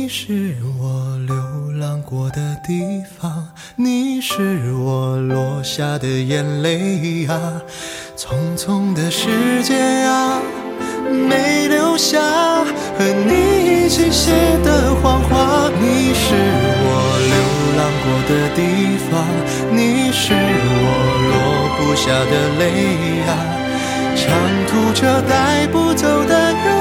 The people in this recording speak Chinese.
你是我流浪过的地方，你是我落下的眼泪啊，匆匆的时间啊，没留下和你一起写的谎话。你是我流浪过的地方，你是我落不下的泪啊，长途车带不走的人